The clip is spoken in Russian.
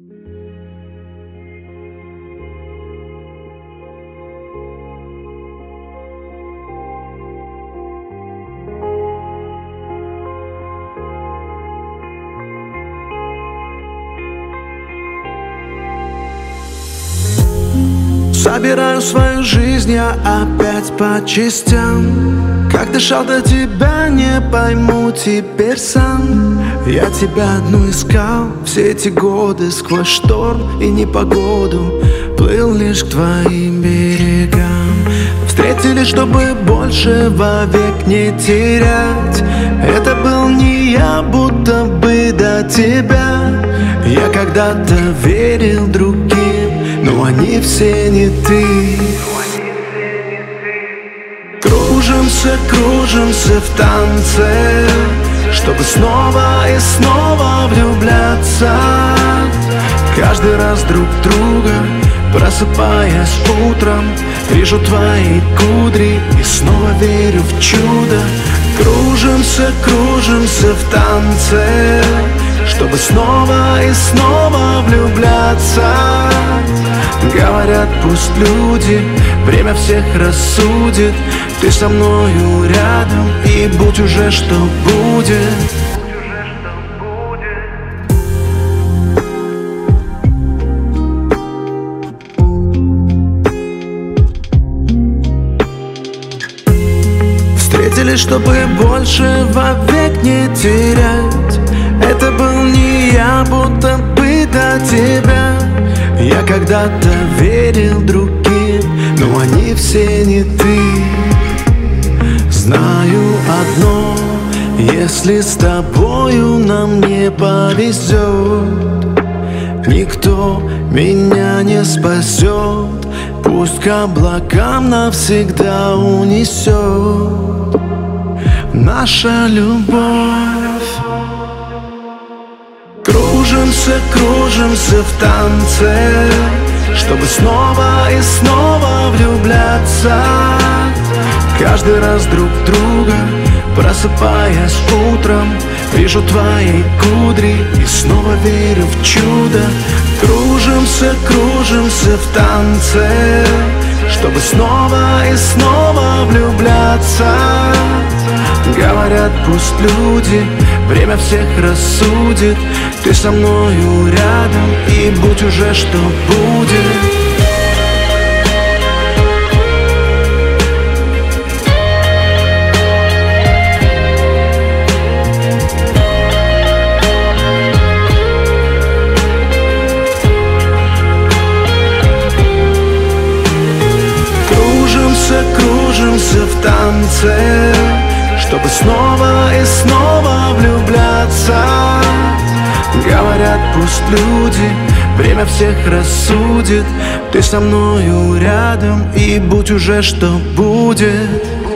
Собираю свою жизнь я опять по частям. Как дышал до тебя, не пойму теперь сам. Я тебя одну искал все эти годы, сквозь шторм и непогоду плыл лишь к твоим берегам. Встретились, чтобы больше вовек не терять. Это был не я, будто бы до тебя. Я когда-то верил другим, но они все не ты. Кружимся, кружимся в танце, чтобы снова и снова влюбляться. Каждый раз друг друга, просыпаясь утром, вижу твои кудри и снова верю в чудо. Кружимся, кружимся в танце, чтобы снова и снова влюбляться. Говорят, пусть люди, время всех рассудит. Ты со мною рядом, и будь уже что будет. Встретились, чтобы больше вовек не терять. Это был не я, будто бы до тебя. Я когда-то верил другим, но они все не ты. Знаю одно, если с тобою нам не повезет, никто меня не спасет. Пусть к облакам навсегда унесет наша любовь. Кружимся, кружимся в танце, чтобы снова и снова влюбляться. Каждый раз друг друга, просыпаясь утром, вижу твои кудри и снова верю в чудо. Кружимся, кружимся в танце, чтобы снова и снова влюбляться. Говорят, пусть люди, время всех рассудит. Ты со мною рядом, и будь уже что будет. Кружимся, кружимся в танце, чтобы снова и снова влюбляться. Говорят, пусть люди, время всех рассудит. Ты со мною рядом, и будь уже что будет.